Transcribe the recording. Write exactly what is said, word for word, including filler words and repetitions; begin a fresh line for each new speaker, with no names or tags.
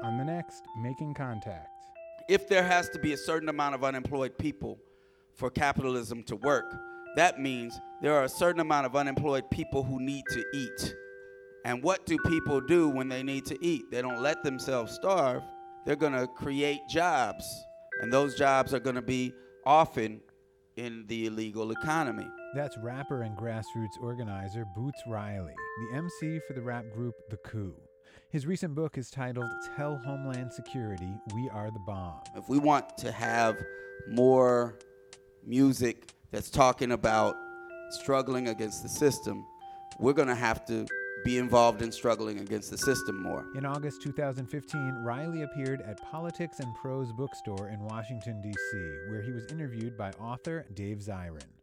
on the next Making Contact.
If there has to be a certain amount of unemployed people for capitalism to work, that means there are a certain amount of unemployed people who need to eat. And what do people do when they need to eat? They don't let themselves starve. They're going to create jobs. And those jobs are going to be often in the illegal economy.
That's rapper and grassroots organizer Boots Riley, the M C for the rap group The Coup. His recent book is titled Tell Homeland Security, We Are the Bomb.
If we want to have more music that's talking about struggling against the system, we're going to have to be involved in struggling against the system more.
In August two thousand fifteen, Riley appeared at Politics and Prose Bookstore in Washington, D C, where he was interviewed by author Dave Zirin.